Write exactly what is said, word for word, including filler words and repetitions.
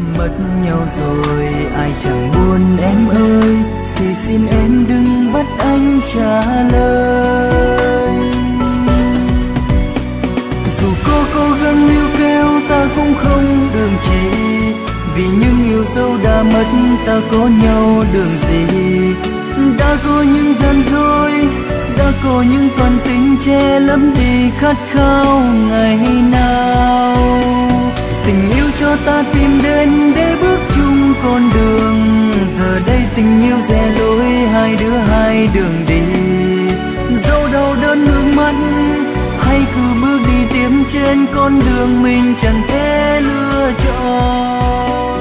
mất nhau rồi ai chẳng buồn em ơi, thì xin em đừng bắt anh trả lời. Dù có cố gắng níu kéo ta cũng không đường chỉ, vì những yêu dấu đã mất ta có nhau đường gì. Đã có những gian dối, đã có những toàn tình che lấp đi khát khao ngày nào. Tình yêu cho ta tìm đến để bước chung con đường, giờ đây tình yêu rẽ lối hai đứa hai đường đi. Dẫu đau đớn nước mắt hay cứ bước đi tiếp trên con đường mình chẳng thể lựa chọn.